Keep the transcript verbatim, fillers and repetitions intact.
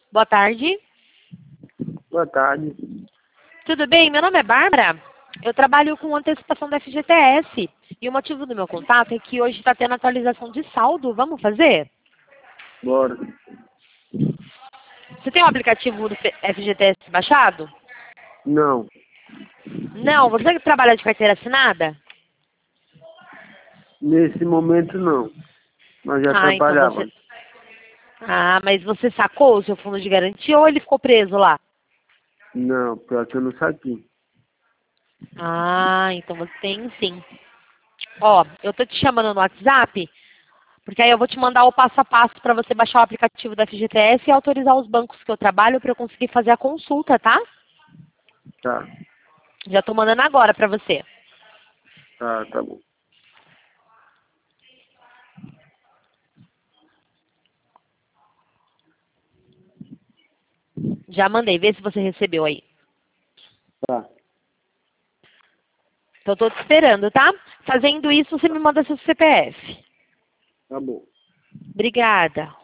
Boa tarde. Boa tarde. Tudo bem? Meu nome é Bárbara. Eu trabalho com antecipação da F G T S. E o motivo do meu contato é que hoje está tendo atualização de saldo. Vamos fazer? Bora. Você tem o aplicativo do F G T S baixado? Não. Não. Você que trabalha de carteira assinada? Nesse momento não. Mas já Ah, então trabalhava. você... Ah, mas você sacou o seu fundo de garantia ou ele ficou preso lá? Não, pior que eu não saquei. Ah, então você tem sim. Ó, eu tô te chamando no WhatsApp, porque aí eu vou te mandar o passo a passo para você baixar o aplicativo da F G T S e autorizar os bancos que eu trabalho para eu conseguir fazer a consulta, tá? Tá. Já tô mandando agora para você. Tá, tá bom. Já mandei, vê se você recebeu aí. Tá. Então eu tô te esperando, tá? Fazendo isso, você me manda seu C P F. Tá bom. Obrigada.